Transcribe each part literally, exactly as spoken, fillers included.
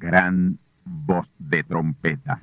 gran voz de trompeta.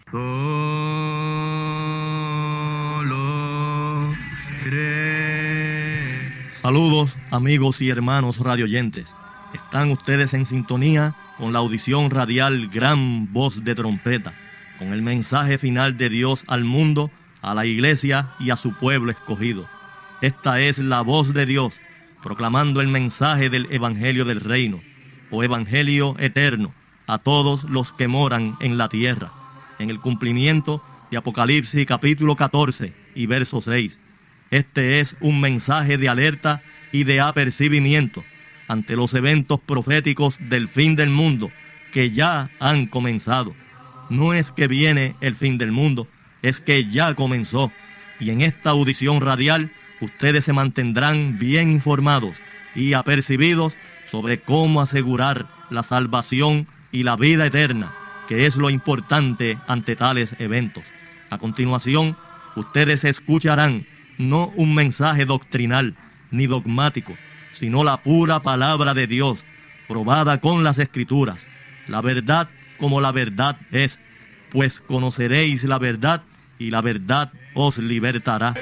Solo cree. Saludos, amigos y hermanos radioyentes. Están ustedes en sintonía con la audición radial Gran Voz de Trompeta, con el mensaje final de Dios al mundo, a la iglesia y a su pueblo escogido. Esta es la voz de Dios, proclamando el mensaje del Evangelio del Reino, o Evangelio eterno, a todos los que moran en la tierra, en el cumplimiento de Apocalipsis capítulo catorce y verso seis. Este es un mensaje de alerta y de apercibimiento ante los eventos proféticos del fin del mundo que ya han comenzado. No es que viene el fin del mundo, es que ya comenzó. Y en esta audición radial, ustedes se mantendrán bien informados y apercibidos sobre cómo asegurar la salvación y la vida eterna, que es lo importante ante tales eventos. A continuación, ustedes escucharán no un mensaje doctrinal ni dogmático, sino la pura palabra de Dios, probada con las Escrituras, la verdad como la verdad es, pues conoceréis la verdad y la verdad os libertará.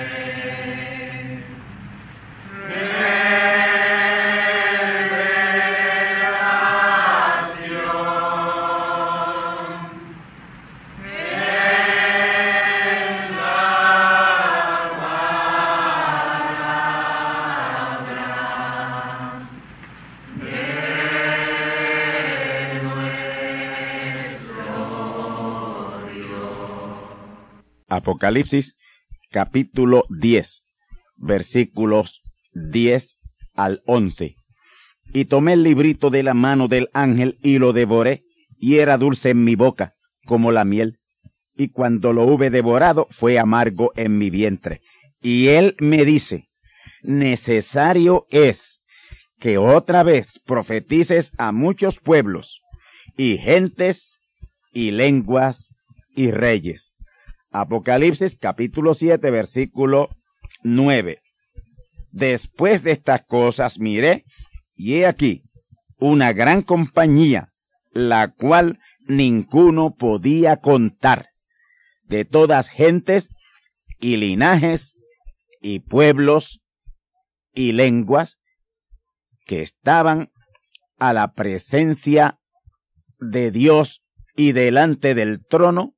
Apocalipsis capítulo diez, versículos diez al once. Y tomé el librito de la mano del ángel y lo devoré, y era dulce en mi boca, como la miel. Y cuando lo hube devorado, fue amargo en mi vientre. Y él me dice, necesario es que otra vez profetices a muchos pueblos, y gentes, y lenguas, y reyes. Apocalipsis capítulo siete, versículo nueve. Después de estas cosas miré, y he aquí una gran compañía, la cual ninguno podía contar, de todas gentes y linajes y pueblos y lenguas, que estaban a la presencia de Dios y delante del trono,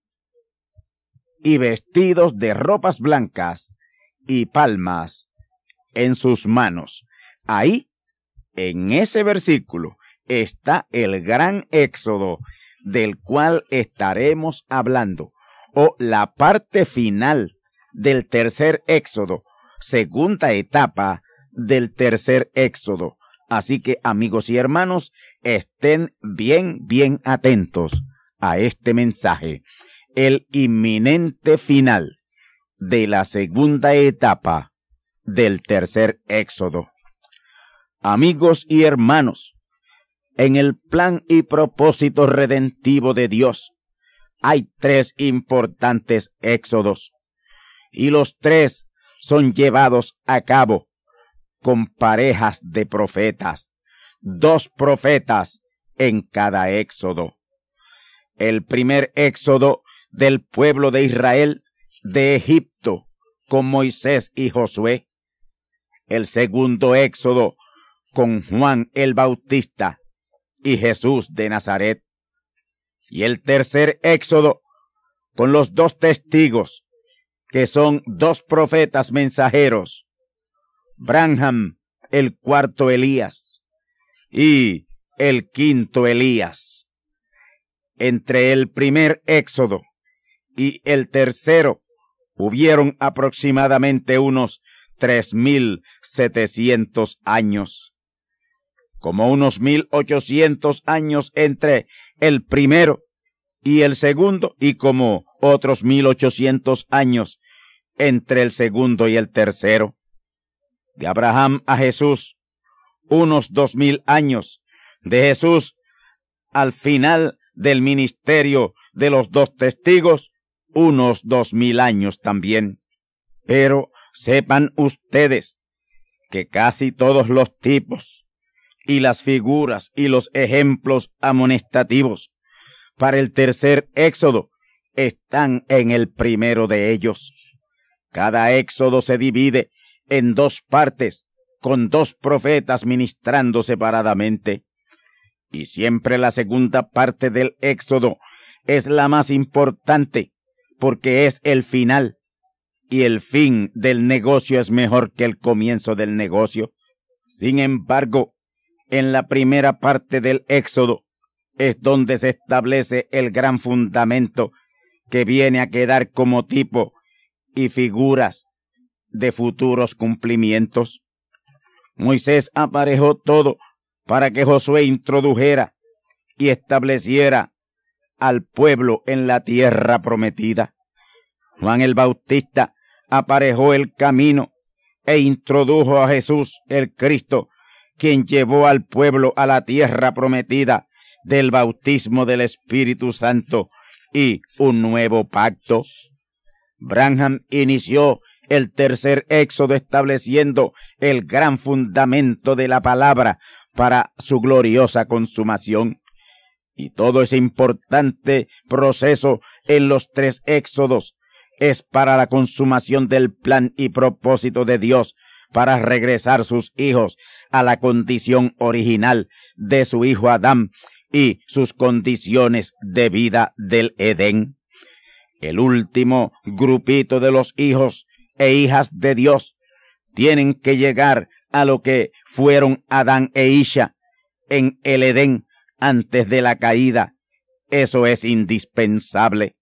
y vestidos de ropas blancas y palmas en sus manos. Ahí, en ese versículo, está el gran éxodo del cual estaremos hablando, o la parte final del tercer éxodo, segunda etapa del tercer éxodo. Así que, amigos y hermanos, estén bien, bien atentos a este mensaje. El inminente final de la segunda etapa del tercer éxodo. Amigos y hermanos, en el plan y propósito redentivo de Dios hay tres importantes éxodos, y los tres son llevados a cabo con parejas de profetas, dos profetas en cada éxodo. El primer éxodo del pueblo de Israel de Egipto con Moisés y Josué. El segundo éxodo con Juan el Bautista y Jesús de Nazaret. Y el tercer éxodo con los dos testigos, que son dos profetas mensajeros, Branham, el cuarto Elías, y el quinto Elías. Entre el primer éxodo y el tercero hubieron aproximadamente unos tres mil setecientos años, como unos mil ochocientos años entre el primero y el segundo, y como otros mil ochocientos años entre el segundo y el tercero. De Abraham a Jesús, unos dos mil años. De Jesús al final del ministerio de los dos testigos, unos dos mil años también. Pero sepan ustedes que casi todos los tipos y las figuras y los ejemplos amonestativos para el tercer éxodo están en el primero de ellos. Cada éxodo se divide en dos partes, con dos profetas ministrando separadamente. Y siempre la segunda parte del éxodo es la más importante, porque es el final, y el fin del negocio es mejor que el comienzo del negocio. Sin embargo, en la primera parte del éxodo es donde se establece el gran fundamento que viene a quedar como tipo y figuras de futuros cumplimientos. Moisés aparejó todo para que Josué introdujera y estableciera al pueblo en la tierra prometida. Juan el Bautista aparejó el camino e introdujo a Jesús el Cristo, quien llevó al pueblo a la tierra prometida del bautismo del Espíritu Santo y un nuevo pacto. Branham inició el tercer éxodo estableciendo el gran fundamento de la palabra para su gloriosa consumación. Y todo ese importante proceso en los tres éxodos es para la consumación del plan y propósito de Dios para regresar sus hijos a la condición original de su hijo Adán y sus condiciones de vida del Edén. El último grupito de los hijos e hijas de Dios tienen que llegar a lo que fueron Adán e Isha en el Edén antes de la caída. Eso es indispensable.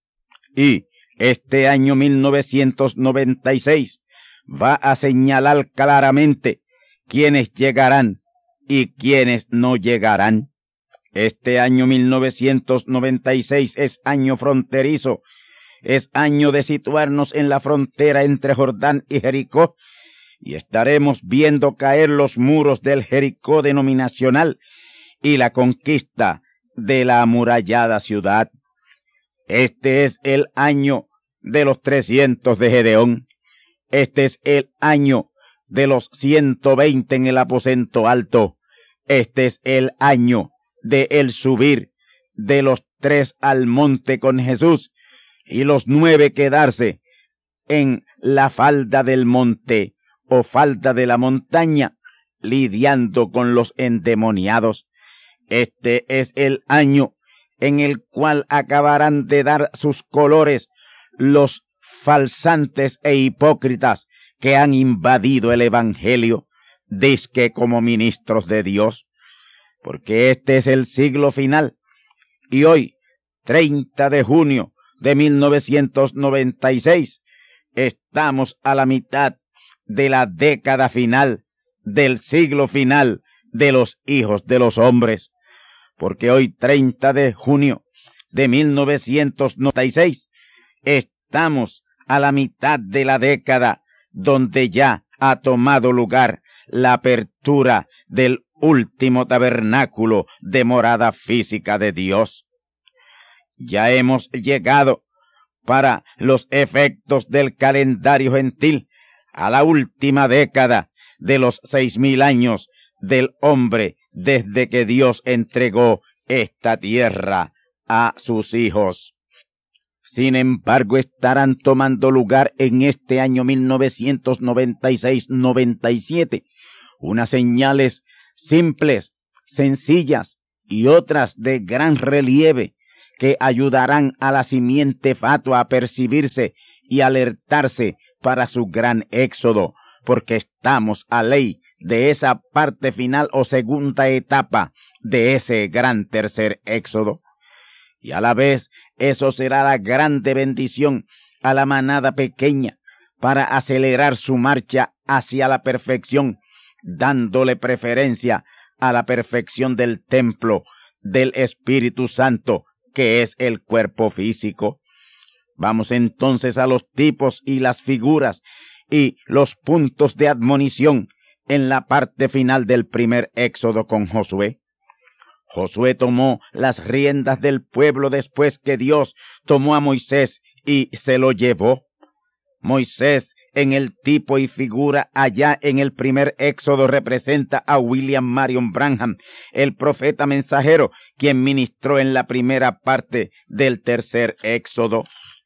Y este año mil novecientos noventa y seis va a señalar claramente quiénes llegarán y quiénes no llegarán. Este año mil novecientos noventa y seis es año fronterizo, es año de situarnos en la frontera entre Jordán y Jericó, y estaremos viendo caer los muros del Jericó denominacional y la conquista de la amurallada ciudad. Este es el año de los trescientos de Gedeón. Este es el año de los ciento veinte en el aposento alto. Este es el año de el subir de los tres al monte con Jesús y los nueve quedarse en la falda del monte o falda de la montaña, lidiando con los endemoniados. Este es el año en el cual acabarán de dar sus colores los falsantes e hipócritas que han invadido el Evangelio, dizque como ministros de Dios, porque este es el siglo final, y hoy, treinta de junio de mil novecientos noventa y seis, estamos a la mitad de la década final, del siglo final de los hijos de los hombres, porque hoy, treinta de junio de mil novecientos noventa y seis, estamos a la mitad de la década donde ya ha tomado lugar la apertura del último tabernáculo de morada física de Dios. Ya hemos llegado, para los efectos del calendario gentil, a la última década de los seis mil años del hombre desde que Dios entregó esta tierra a sus hijos. Sin embargo, estarán tomando lugar en este año mil novecientos noventa y seis noventa y siete unas señales simples, sencillas y otras de gran relieve que ayudarán a la simiente fatua a percibirse y alertarse para su gran éxodo, porque estamos a ley de esa parte final o segunda etapa de ese gran tercer éxodo. Y a la vez eso será la grande bendición a la manada pequeña para acelerar su marcha hacia la perfección, dándole preferencia a la perfección del templo del Espíritu Santo, que es el cuerpo físico. Vamos entonces a los tipos y las figuras y los puntos de admonición en la parte final del primer éxodo con Josué. Josué tomó las riendas del pueblo después que Dios tomó a Moisés y se lo llevó. Moisés en el tipo y figura allá en el primer Éxodo representa a William Marion Branham, el profeta mensajero, quien ministró en la primera parte del tercer Éxodo.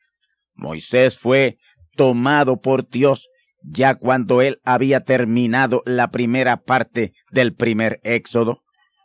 Moisés fue tomado por Dios ya cuando él había terminado la primera parte del primer Éxodo.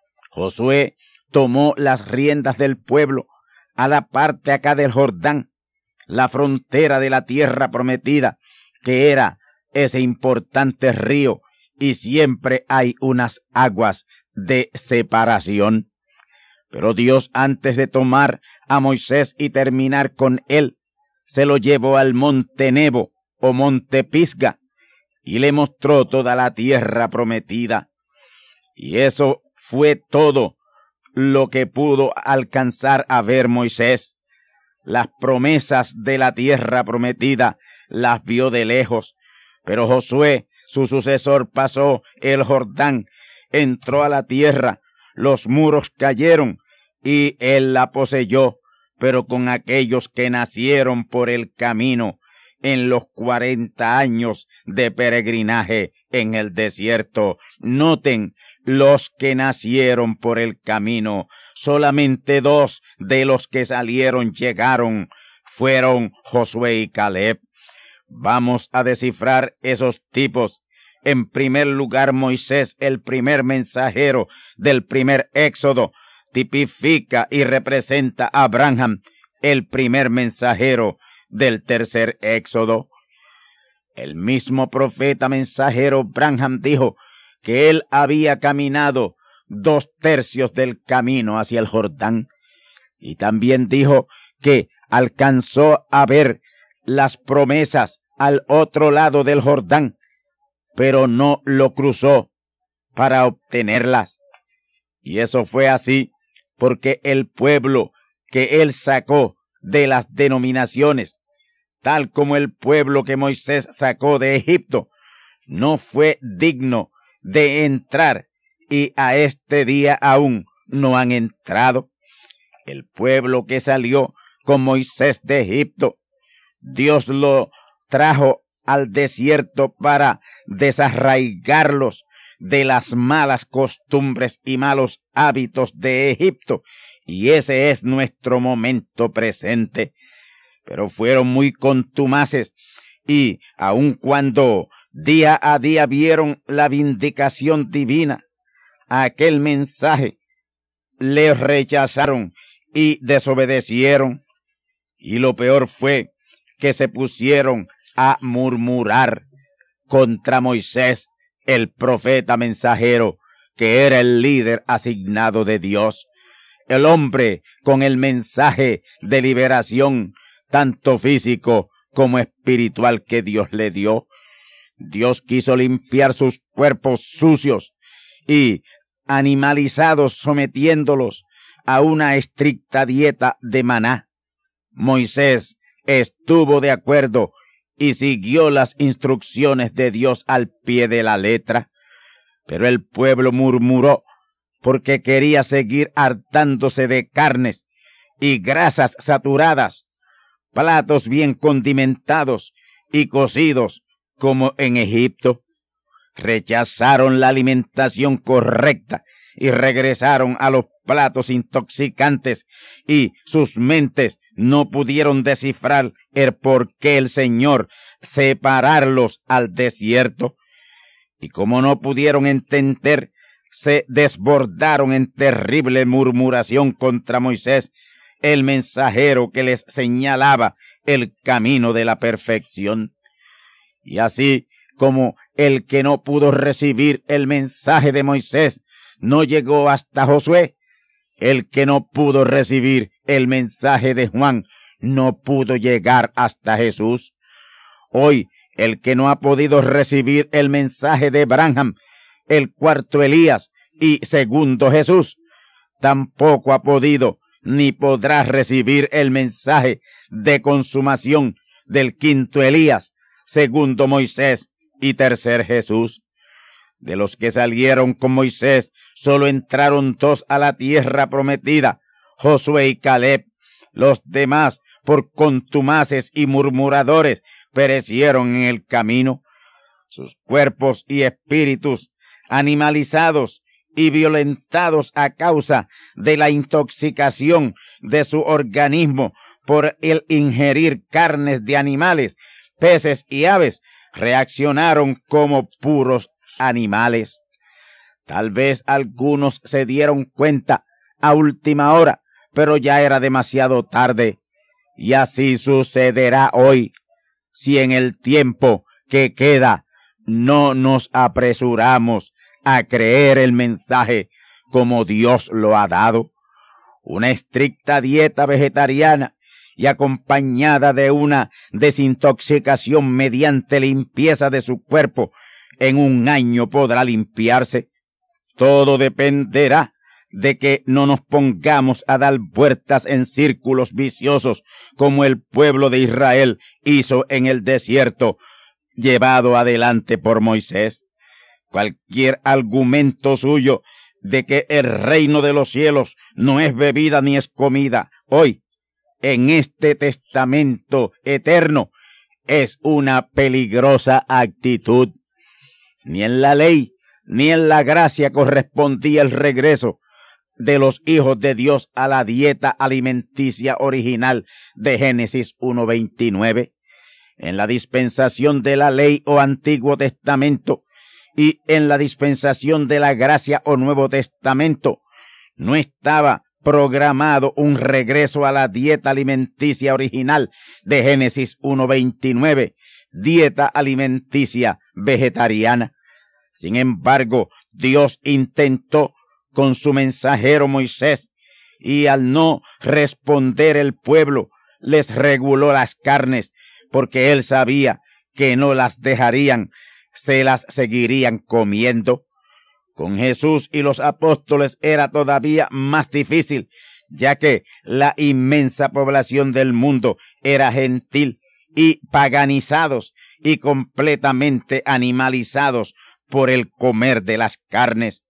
Josué tomó las riendas del pueblo a la parte acá del Jordán, la frontera de la tierra prometida, que era ese importante río, y siempre hay unas aguas de separación. Pero Dios, antes de tomar a Moisés y terminar con él, se lo llevó al monte Nebo o monte Pisga y le mostró toda la tierra prometida. Y eso fue todo lo que pudo alcanzar a ver Moisés. Las promesas de la tierra prometida las vio de lejos, pero Josué, su sucesor, pasó el Jordán, entró a la tierra, los muros cayeron y él la poseyó, pero con aquellos que nacieron por el camino en los cuarenta años de peregrinaje en el desierto. Noten, los que nacieron por el camino, solamente dos de los que salieron llegaron, fueron Josué y Caleb. Vamos a descifrar esos tipos. En primer lugar, Moisés, el primer mensajero del primer Éxodo, tipifica y representa a Branham, el primer mensajero del tercer Éxodo. El mismo profeta mensajero Branham dijo que él había caminado dos tercios del camino hacia el Jordán, y también dijo que alcanzó a ver las promesas al otro lado del Jordán, pero no lo cruzó para obtenerlas. Y eso fue así porque el pueblo que él sacó de las denominaciones, tal como el pueblo que Moisés sacó de Egipto, no fue digno de entrar, y a este día aún no han entrado. El pueblo que salió con Moisés de Egipto, Dios lo trajo al desierto para desarraigarlos de las malas costumbres y malos hábitos de Egipto, y ese es nuestro momento presente. Pero fueron muy contumaces, y aun cuando día a día vieron la vindicación divina, aquel mensaje, le rechazaron y desobedecieron, y lo peor fue que se pusieron a murmurar contra Moisés, el profeta mensajero, que era el líder asignado de Dios, el hombre con el mensaje de liberación, tanto físico como espiritual, que Dios le dio. Dios quiso limpiar sus cuerpos sucios y animalizados, sometiéndolos a una estricta dieta de maná. Moisés estuvo de acuerdo y siguió las instrucciones de Dios al pie de la letra, pero el pueblo murmuró porque quería seguir hartándose de carnes y grasas saturadas, platos bien condimentados y cocidos como en Egipto. Rechazaron la alimentación correcta y regresaron a los platos intoxicantes, y sus mentes no pudieron descifrar el por qué el Señor separarlos al desierto. Y como no pudieron entender, se desbordaron en terrible murmuración contra Moisés, el mensajero que les señalaba el camino de la perfección. Y así como el que no pudo recibir el mensaje de Moisés no llegó hasta Josué, el que no pudo recibir el mensaje de Juan no pudo llegar hasta Jesús. Hoy, el que no ha podido recibir el mensaje de Branham, el cuarto Elías y segundo Jesús, tampoco ha podido ni podrá recibir el mensaje de consumación del quinto Elías, segundo Moisés y tercer Jesús. De los que salieron con Moisés, solo entraron dos a la tierra prometida, Josué y Caleb. Los demás, por contumaces y murmuradores, perecieron en el camino, sus cuerpos y espíritus animalizados y violentados a causa de la intoxicación de su organismo por el ingerir carnes de animales, peces y aves, reaccionaron como puros animales. Tal vez algunos se dieron cuenta a última hora, pero ya era demasiado tarde, y así sucederá hoy, si en el tiempo que queda no nos apresuramos a creer el mensaje como Dios lo ha dado. Una estricta dieta vegetariana y acompañada de una desintoxicación mediante limpieza de su cuerpo, en un año podrá limpiarse. Todo dependerá de que no nos pongamos a dar vueltas en círculos viciosos como el pueblo de Israel hizo en el desierto, llevado adelante por Moisés. Cualquier argumento suyo de que el reino de los cielos no es bebida ni es comida, hoy, en este testamento eterno, es una peligrosa actitud. Ni en la ley ni en la gracia correspondía el regreso de los hijos de Dios a la dieta alimenticia original de Génesis uno veintinueve. En la dispensación de la ley o Antiguo Testamento y en la dispensación de la gracia o Nuevo Testamento no estaba programado un regreso a la dieta alimenticia original de Génesis uno veintinueve, dieta alimenticia vegetariana. Sin embargo, Dios intentó con su mensajero Moisés, y al no responder el pueblo, les reguló las carnes, porque él sabía que no las dejarían, se las seguirían comiendo. Con Jesús y los apóstoles era todavía más difícil, ya que la inmensa población del mundo era gentil y paganizados y completamente animalizados por el comer de las carnes.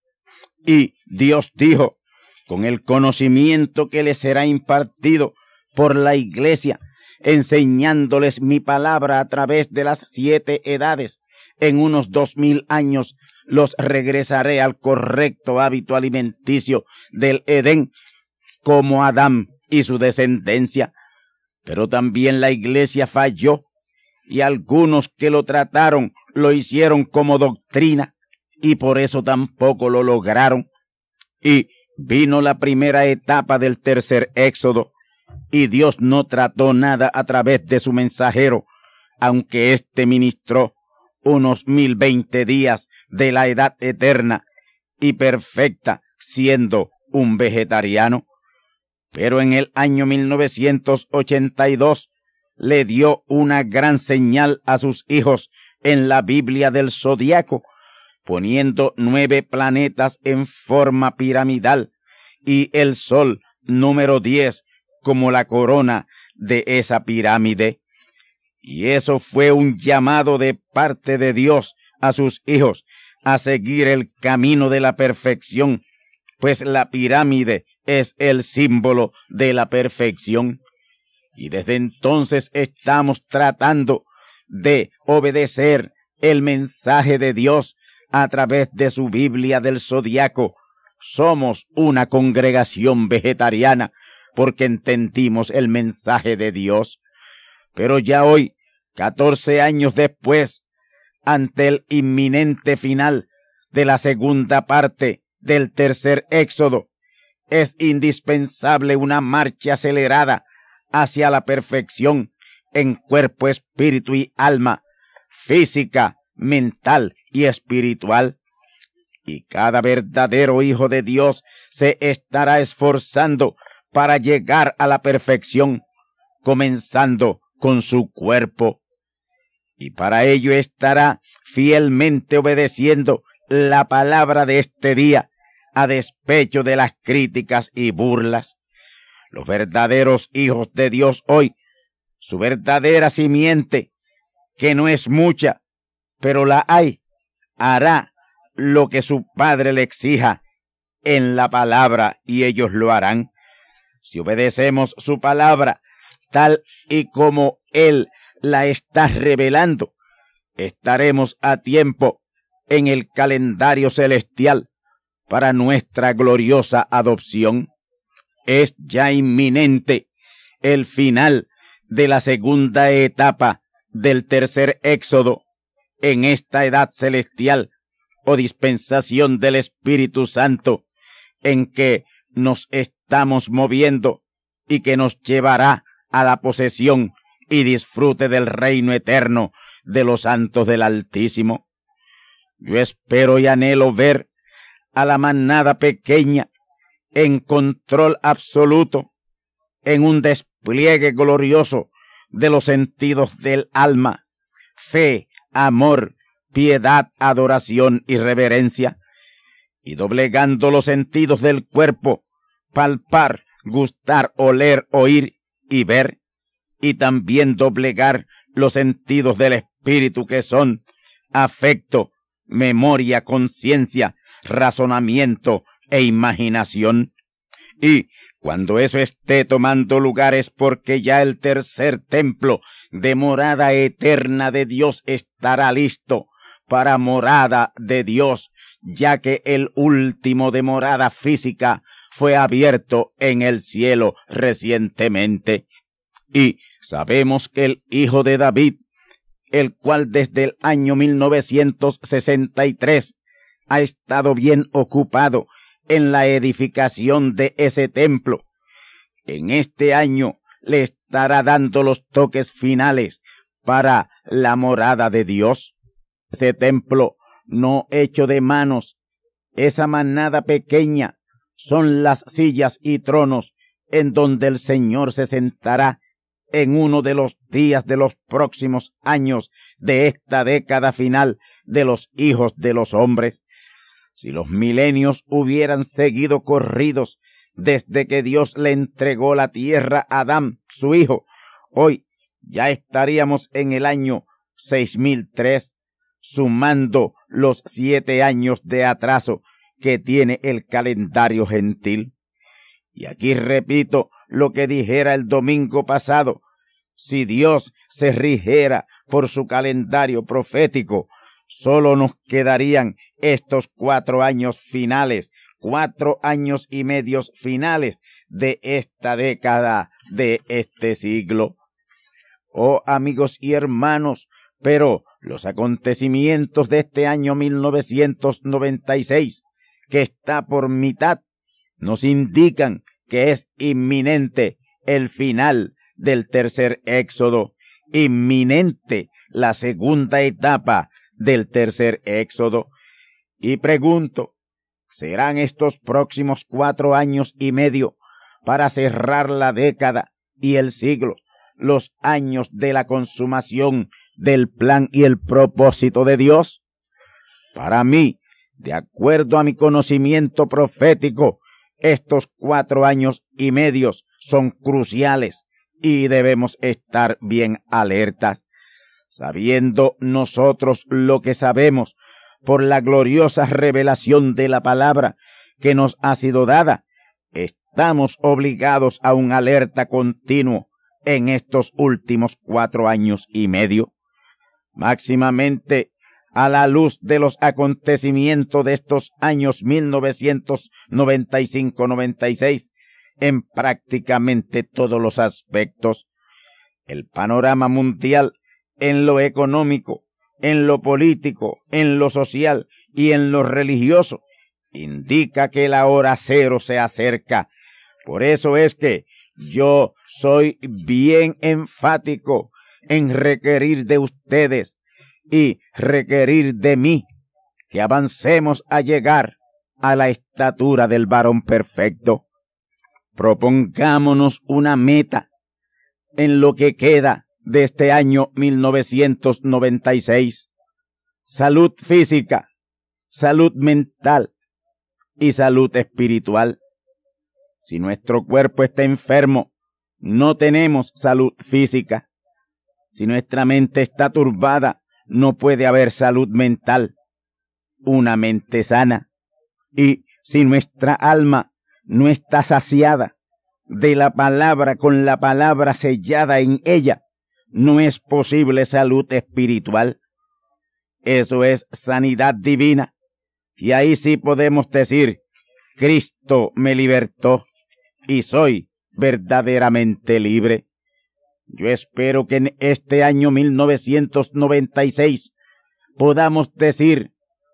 Y Dios dijo, con el conocimiento que les será impartido por la iglesia, enseñándoles mi palabra a través de las siete edades, en unos dos mil años los regresaré al correcto hábito alimenticio del Edén, como Adán y su descendencia. Pero también la iglesia falló, y algunos que lo trataron lo hicieron como doctrina, y por eso tampoco lo lograron. Y vino la primera etapa del tercer éxodo, y Dios no trató nada a través de su mensajero, aunque éste ministró unos mil veinte días de la edad eterna y perfecta, siendo un vegetariano. Pero en el año mil novecientos ochenta y dos le dio una gran señal a sus hijos en la Biblia del Zodiaco, poniendo nueve planetas en forma piramidal y el sol número diez como la corona de esa pirámide. Y eso fue un llamado de parte de Dios a sus hijos a seguir el camino de la perfección, pues la pirámide es el símbolo de la perfección. Y desde entonces estamos tratando de obedecer el mensaje de Dios a través de su Biblia del Zodiaco. Somos una congregación vegetariana porque entendimos el mensaje de Dios. Pero ya hoy, catorce años después, ante el inminente final de la segunda parte del tercer éxodo, es indispensable una marcha acelerada hacia la perfección en cuerpo, espíritu y alma, física, mental y espiritual. Y cada verdadero hijo de Dios se estará esforzando para llegar a la perfección, comenzando con su cuerpo. Y para ello estará fielmente obedeciendo la palabra de este día, a despecho de las críticas y burlas. Los verdaderos hijos de Dios hoy, su verdadera simiente, que no es mucha, pero la hay, hará lo que su Padre le exija en la palabra, y ellos lo harán. Si obedecemos su palabra, tal y como Él la está revelando, estaremos a tiempo en el calendario celestial para nuestra gloriosa adopción. Es ya inminente el final de la segunda etapa del tercer éxodo en esta edad celestial o dispensación del Espíritu Santo en que nos estamos moviendo y que nos llevará a la posesión y disfrute del reino eterno de los santos del Altísimo. Yo espero y anhelo ver a la manada pequeña en control absoluto, en un despliegue glorioso de los sentidos del alma, fe, amor, piedad, adoración y reverencia, y doblegando los sentidos del cuerpo, palpar, gustar, oler, oír y ver, y también doblegar los sentidos del espíritu que son afecto, memoria, conciencia, razonamiento e imaginación. Y cuando eso esté tomando lugar es porque ya el tercer templo de morada eterna de Dios estará listo para morada de Dios, ya que el último de morada física fue abierto en el cielo recientemente. Y sabemos que el Hijo de David, el cual desde el año mil novecientos sesenta y tres ha estado bien ocupado en la edificación de ese templo, en este año le estará dando los toques finales para la morada de Dios. Ese templo no hecho de manos, esa manada pequeña, son las sillas y tronos en donde el Señor se sentará en uno de los días de los próximos años de esta década final de los hijos de los hombres. Si los milenios hubieran seguido corridos desde que Dios le entregó la tierra a Adán, su hijo, hoy ya estaríamos en el año seis mil tres, sumando los siete años de atraso que tiene el calendario gentil. Y aquí repito lo que dijera el domingo pasado: si Dios se rigiera por su calendario profético, solo nos quedarían estos cuatro años finales, cuatro años y medios finales de esta década, de este siglo. Oh amigos y hermanos, pero los acontecimientos de este año mil novecientos noventa y seis, que está por mitad, nos indican que es inminente el final del tercer éxodo, inminente la segunda etapa del tercer éxodo. Y pregunto, ¿serán estos próximos cuatro años y medio para cerrar la década y el siglo, los años de la consumación del plan y el propósito de Dios? Para mí, de acuerdo a mi conocimiento profético, estos cuatro años y medios son cruciales y debemos estar bien alertas, sabiendo nosotros lo que sabemos por la gloriosa revelación de la palabra que nos ha sido dada. Estamos obligados a un alerta continuo en estos últimos cuatro años y medio, máximamente a la luz de los acontecimientos de estos años mil novecientos noventa y cinco noventa y seis en prácticamente todos los aspectos. El panorama mundial en lo económico, en lo político, en lo social y en lo religioso indica que la hora cero se acerca. Por eso es que yo soy bien enfático en requerir de ustedes y requerir de mí que avancemos a llegar a la estatura del varón perfecto. Propongámonos una meta en lo que queda de este año mil novecientos noventa y seis. Salud física, salud mental y salud espiritual. Si nuestro cuerpo está enfermo, no tenemos salud física. Si nuestra mente está turbada, no puede haber salud mental, una mente sana. Y si nuestra alma no está saciada de la palabra con la palabra sellada en ella, no es posible salud espiritual. Eso es sanidad divina. Y ahí sí podemos decir, Cristo me libertó y soy verdaderamente libre. Yo espero que en este año mil novecientos noventa y seis podamos decir,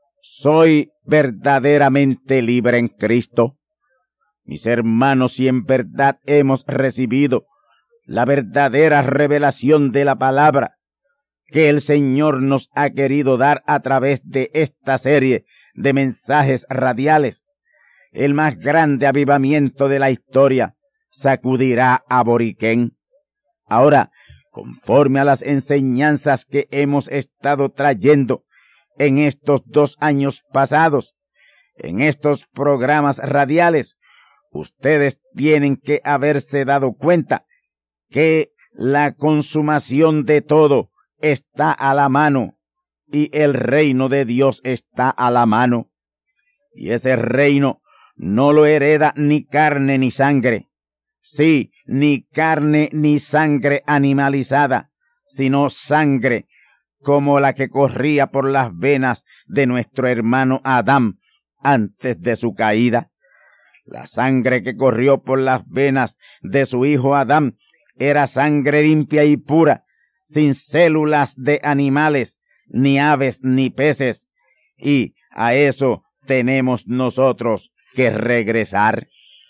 soy verdaderamente libre en Cristo. Mis hermanos, si en verdad hemos recibido la verdadera revelación de la palabra que el Señor nos ha querido dar a través de esta serie de mensajes radiales, el más grande avivamiento de la historia sacudirá a Boriquén. Ahora, conforme a las enseñanzas que hemos estado trayendo en estos dos años pasados, en estos programas radiales, ustedes tienen que haberse dado cuenta que la consumación de todo está a la mano y el reino de Dios está a la mano. Y ese reino no lo hereda ni carne ni sangre. Sí, ni carne ni sangre animalizada, sino sangre como la que corría por las venas de nuestro hermano Adán antes de su caída. La sangre que corrió por las venas de su hijo Adán era sangre limpia y pura, sin células de animales, ni aves, ni peces. Y a eso tenemos nosotros que regresar.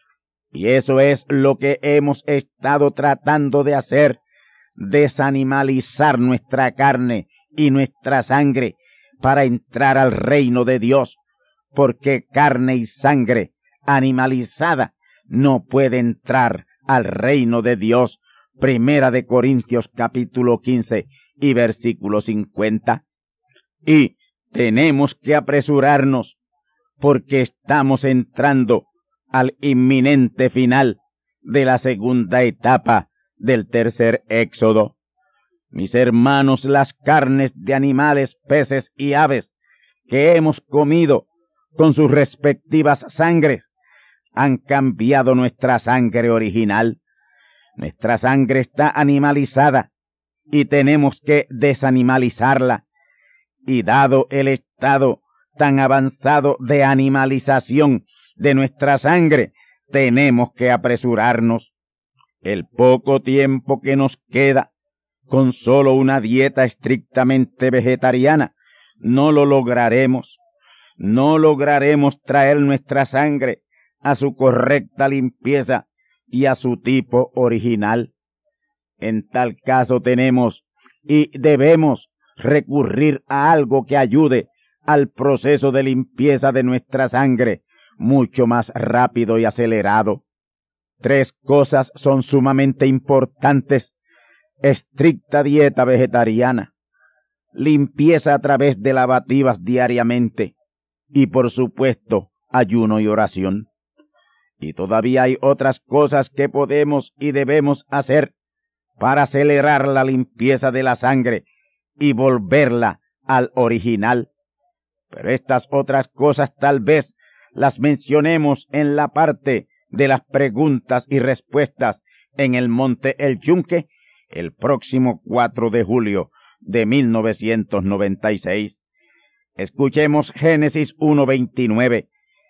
Y eso es lo que hemos estado tratando de hacer, desanimalizar nuestra carne y nuestra sangre para entrar al reino de Dios, porque carne y sangre animalizada no puede entrar al reino de Dios. Primera de Corintios capítulo quince y versículo cincuenta. Y tenemos que apresurarnos porque estamos entrando al inminente final de la segunda etapa del tercer éxodo. Mis hermanos, las carnes de animales, peces y aves que hemos comido con sus respectivas sangres han cambiado nuestra sangre original. Nuestra sangre está animalizada y tenemos que desanimalizarla. Y dado el estado tan avanzado de animalización de nuestra sangre, tenemos que apresurarnos. El poco tiempo que nos queda, con solo una dieta estrictamente vegetariana, no lo lograremos. No lograremos traer nuestra sangre a su correcta limpieza y a su tipo original. En tal caso tenemos y debemos recurrir a algo que ayude al proceso de limpieza de nuestra sangre mucho más rápido y acelerado. Tres cosas son sumamente importantes: estricta dieta vegetariana, limpieza a través de lavativas diariamente y, por supuesto, ayuno y oración. Y todavía hay otras cosas que podemos y debemos hacer para acelerar la limpieza de la sangre y volverla al original. Pero estas otras cosas tal vez las mencionemos en la parte de las preguntas y respuestas en el Monte El Yunque el próximo cuatro de julio de mil novecientos noventa y seis. Escuchemos Génesis uno veintinueve.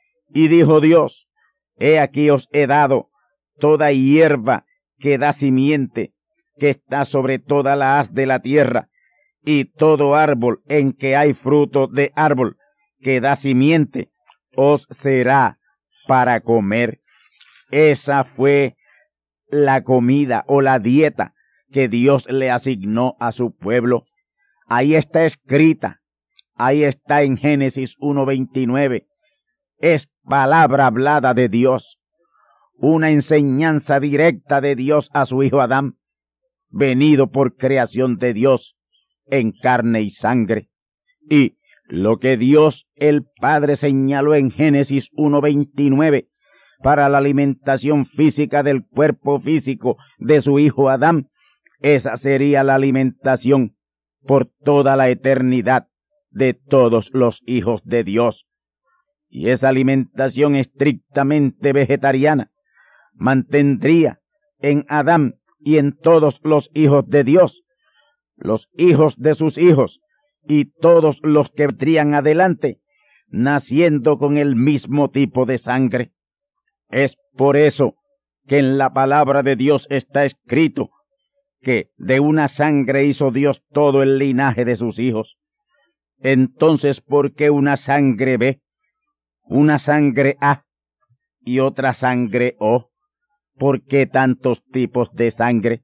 Y dijo Dios: He aquí os he dado toda hierba que da simiente, que está sobre toda la haz de la tierra, y todo árbol en que hay fruto de árbol que da simiente, os será para comer. Esa fue la comida o la dieta que Dios le asignó a su pueblo. Ahí está escrita, ahí está en Génesis uno veintinueve. Es palabra hablada de Dios, una enseñanza directa de Dios a su hijo Adán, venido por creación de Dios en carne y sangre. Y lo que Dios el Padre señaló en Génesis uno veintinueve para la alimentación física del cuerpo físico de su hijo Adán, esa sería la alimentación por toda la eternidad de todos los hijos de Dios. Y esa alimentación estrictamente vegetariana mantendría en Adán y en todos los hijos de Dios los hijos de sus hijos y todos los que vendrían adelante, naciendo con el mismo tipo de sangre. Es por eso que en la palabra de Dios está escrito que de una sangre hizo Dios todo el linaje de sus hijos. Entonces, ¿por qué una sangre B, una sangre A y otra sangre O? ¿Por qué tantos tipos de sangre?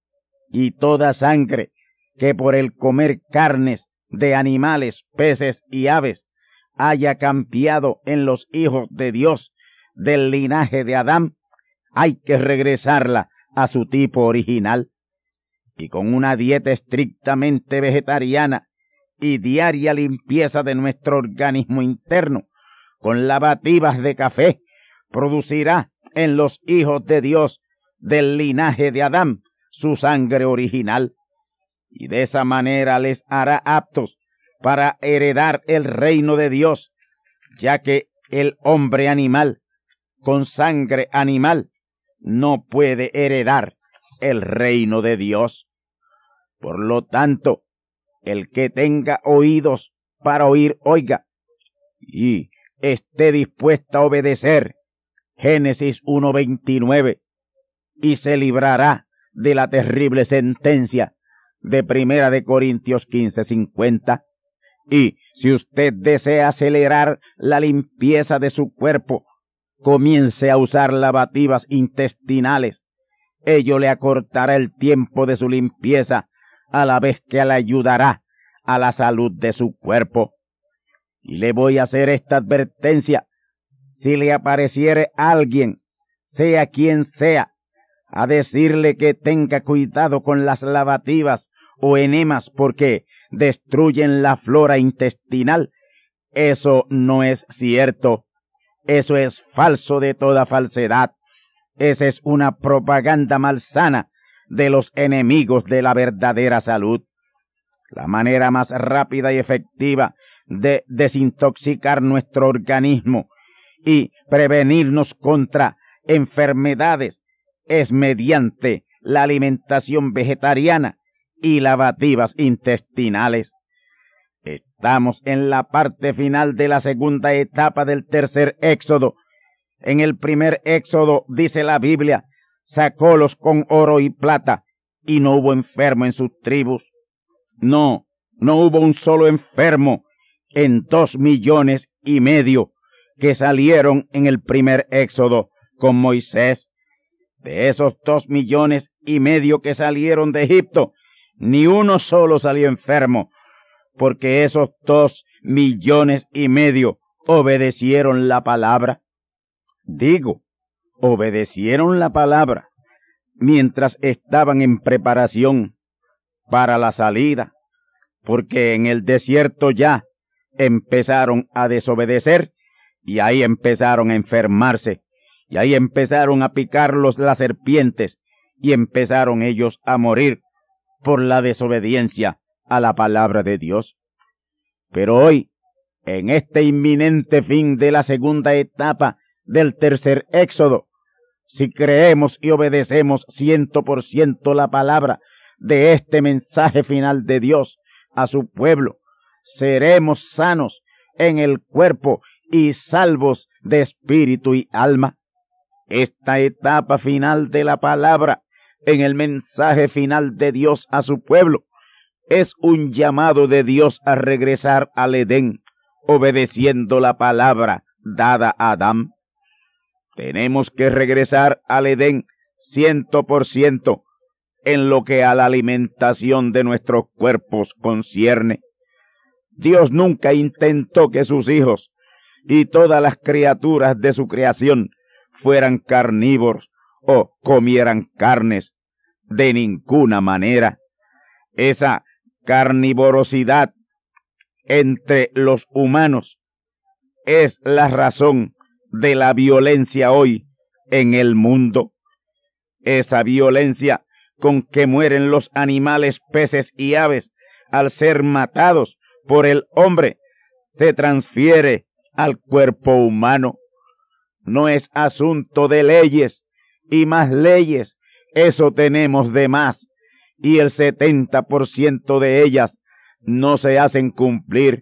Y toda sangre que por el comer carnes de animales, peces y aves haya cambiado en los hijos de Dios del linaje de Adán, hay que regresarla a su tipo original. Y con una dieta estrictamente vegetariana y diaria limpieza de nuestro organismo interno, con lavativas de café, producirá en los hijos de Dios del linaje de Adán su sangre original, y de esa manera les hará aptos para heredar el reino de Dios, ya que el hombre animal con sangre animal no puede heredar el reino de Dios. Por lo tanto, el que tenga oídos para oír, oiga, y esté dispuesta a obedecer Génesis uno veintinueve, y se librará de la terrible sentencia de Primera de Corintios quince cincuenta. Y si usted desea acelerar la limpieza de su cuerpo, comience a usar lavativas intestinales. Ello le acortará el tiempo de su limpieza, a la vez que le ayudará a la salud de su cuerpo. Y le voy a hacer esta advertencia: si le apareciere alguien, sea quien sea, a decirle que tenga cuidado con las lavativas o enemas porque destruyen la flora intestinal, eso no es cierto. Eso es falso de toda falsedad. Esa es una propaganda malsana de los enemigos de la verdadera salud. La manera más rápida y efectiva de desintoxicar nuestro organismo y prevenirnos contra enfermedades es mediante la alimentación vegetariana y lavativas intestinales. Estamos en la parte final de la segunda etapa del tercer éxodo. En el primer éxodo, dice la Biblia, sacólos con oro y plata, y no hubo enfermo en sus tribus. No, no hubo un solo enfermo en dos millones y medio que salieron en el primer éxodo con Moisés. De esos dos millones y medio que salieron de Egipto, ni uno solo salió enfermo, porque esos dos millones y medio obedecieron la palabra. Digo, obedecieron la palabra mientras estaban en preparación para la salida, porque en el desierto ya empezaron a desobedecer y ahí empezaron a enfermarse, y ahí empezaron a picarlos las serpientes y empezaron ellos a morir por la desobediencia a la palabra de Dios. Pero hoy, en este inminente fin de la segunda etapa del tercer éxodo, si creemos y obedecemos ciento por ciento la palabra de este mensaje final de Dios a su pueblo, seremos sanos en el cuerpo y salvos de espíritu y alma. Esta etapa final de la palabra en el mensaje final de Dios a su pueblo es un llamado de Dios a regresar al Edén, obedeciendo la palabra dada a Adán. Tenemos que regresar al Edén ciento por ciento en lo que a la alimentación de nuestros cuerpos concierne. Dios nunca intentó que sus hijos y todas las criaturas de su creación fueran carnívoros o comieran carnes. De ninguna manera. Esa carnivorosidad entre los humanos es la razón de la violencia hoy en el mundo. Esa violencia con que mueren los animales, peces y aves al ser matados por el hombre se transfiere al cuerpo humano. No es asunto de leyes y más leyes. Eso tenemos de más, y el setenta por ciento de ellas no se hacen cumplir,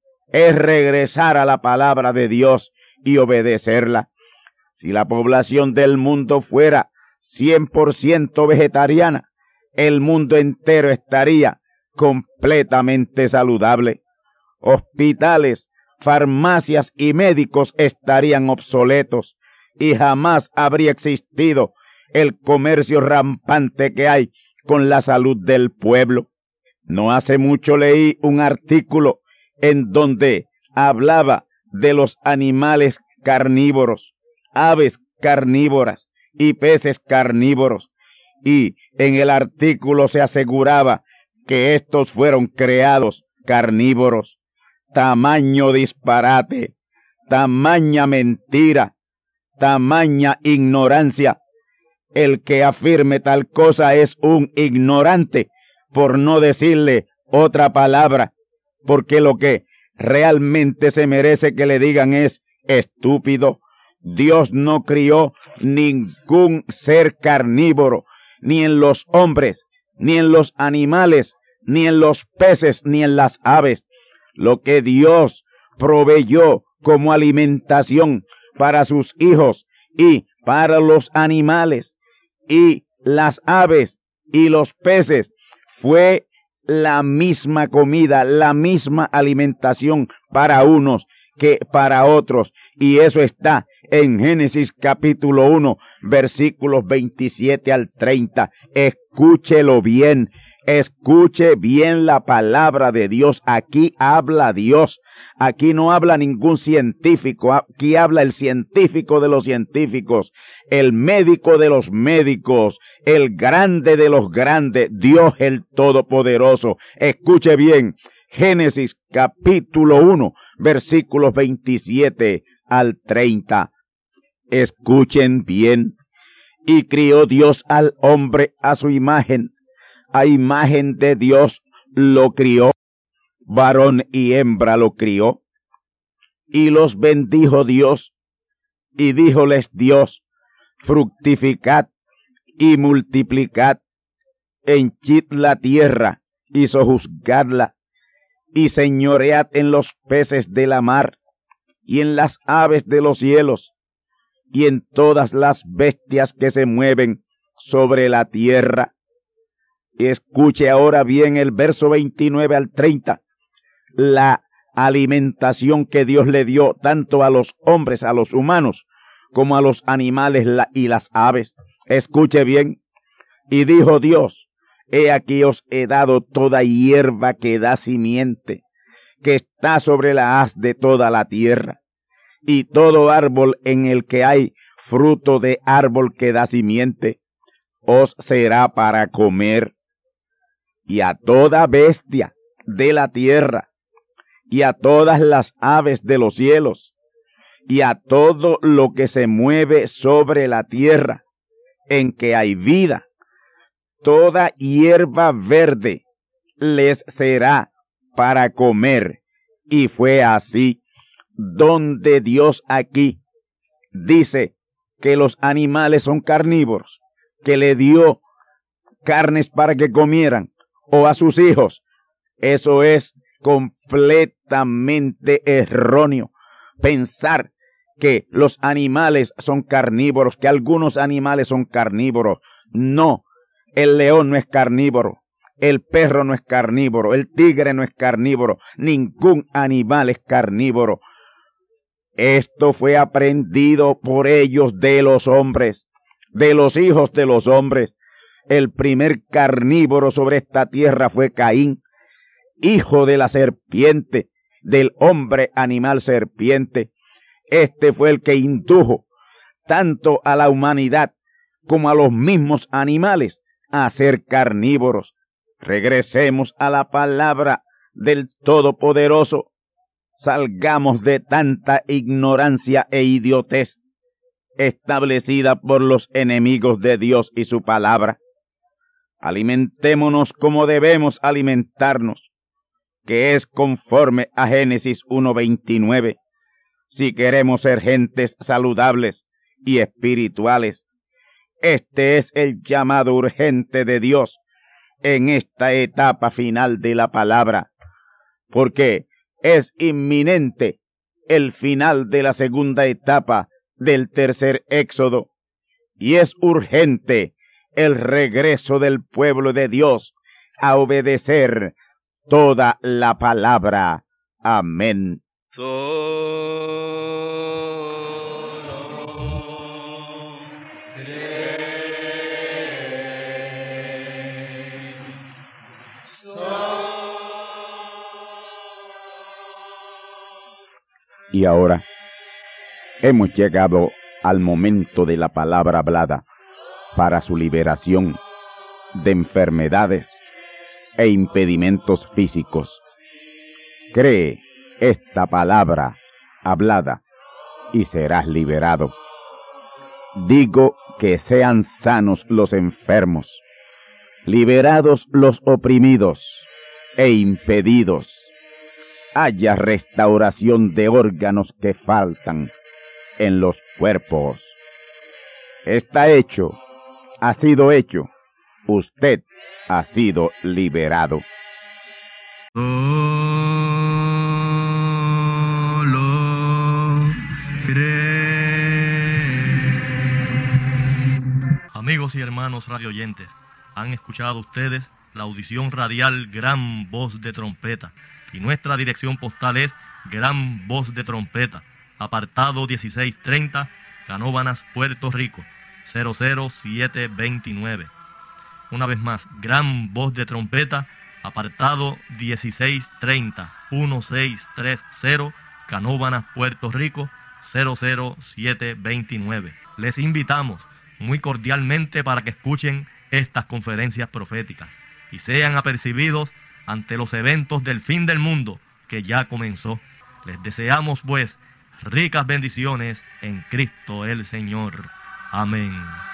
es regresar a la palabra de Dios y obedecerla. Si la población del mundo fuera cien por ciento vegetariana, el mundo entero estaría completamente saludable. Hospitales, farmacias y médicos estarían obsoletos y jamás habría existido el comercio rampante que hay con la salud del pueblo. No hace mucho leí un artículo en donde hablaba de los animales carnívoros, aves carnívoras y peces carnívoros, y en el artículo se aseguraba que estos fueron creados carnívoros. Tamaño disparate, tamaña mentira, tamaña ignorancia. El que afirme tal cosa es un ignorante, por no decirle otra palabra, porque lo que realmente se merece que le digan es estúpido. Dios no crió ningún ser carnívoro, ni en los hombres, ni en los animales, ni en los peces, ni en las aves. Lo que Dios proveyó como alimentación para sus hijos y para los animales y las aves y los peces fue la misma comida, la misma alimentación para unos que para otros. Y eso está en Génesis capítulo uno, versículos veintisiete al treinta. Escúchelo bien, escuche bien la palabra de Dios. Aquí habla Dios. Aquí no habla ningún científico, aquí habla el científico de los científicos, el médico de los médicos, el grande de los grandes, Dios el Todopoderoso. Escuche bien, Génesis capítulo uno, versículos veintisiete al treinta. Escuchen bien. Y crió Dios al hombre a su imagen, a imagen de Dios lo crió. Varón y hembra lo crió, y los bendijo Dios, y díjoles Dios, fructificad y multiplicad, henchid la tierra y sojuzgadla, y señoread en los peces de la mar, y en las aves de los cielos, y en todas las bestias que se mueven sobre la tierra. Y escuche ahora bien el verso veintinueve al treinta. La alimentación que Dios le dio tanto a los hombres, a los humanos, como a los animales y las aves. Escuche bien. Y dijo Dios, he aquí os he dado toda hierba que da simiente, que está sobre la haz de toda la tierra, y todo árbol en el que hay fruto de árbol que da simiente, os será para comer, y a toda bestia de la tierra, y a todas las aves de los cielos, y a todo lo que se mueve sobre la tierra, en que hay vida, toda hierba verde les será para comer. Y fue así, donde Dios aquí dice que los animales son carnívoros, que le dio carnes para que comieran, o a sus hijos. Eso es completamente erróneo. Pensar que los animales son carnívoros, que algunos animales son carnívoros. No, el león no es carnívoro, el perro no es carnívoro, el tigre no es carnívoro, ningún animal es carnívoro. Esto fue aprendido por ellos de los hombres, de los hijos de los hombres. El primer carnívoro sobre esta tierra fue Caín, hijo de la serpiente, del hombre animal serpiente. Este fue el que indujo tanto a la humanidad como a los mismos animales a ser carnívoros. Regresemos a la palabra del Todopoderoso. Salgamos de tanta ignorancia e idiotez establecida por los enemigos de Dios y su palabra. Alimentémonos como debemos alimentarnos, que es conforme a Génesis uno veintinueve, si queremos ser gentes saludables y espirituales. Este es el llamado urgente de Dios en esta etapa final de la palabra, porque es inminente el final de la segunda etapa del tercer éxodo, y es urgente el regreso del pueblo de Dios a obedecer toda la palabra. Amén. Y ahora hemos llegado al momento de la palabra hablada para su liberación de enfermedades e impedimentos físicos. Cree esta palabra hablada y serás liberado. Digo que sean sanos los enfermos, liberados los oprimidos e impedidos. Haya restauración de órganos que faltan en los cuerpos. Está hecho, ha sido hecho. Usted ha sido liberado. Amigos y hermanos radioyentes, han escuchado ustedes la audición radial Gran Voz de Trompeta, y nuestra dirección postal es Gran Voz de Trompeta, apartado dieciséis treinta, Canóvanas, Puerto Rico, cero cero siete veintinueve. Una vez más, Gran Voz de Trompeta, apartado dieciséis treinta, dieciséis treinta, Canóvanas, Puerto Rico, cero cero siete veintinueve. Les invitamos muy cordialmente para que escuchen estas conferencias proféticas y sean apercibidos ante los eventos del fin del mundo que ya comenzó. Les deseamos, pues, ricas bendiciones en Cristo el Señor. Amén.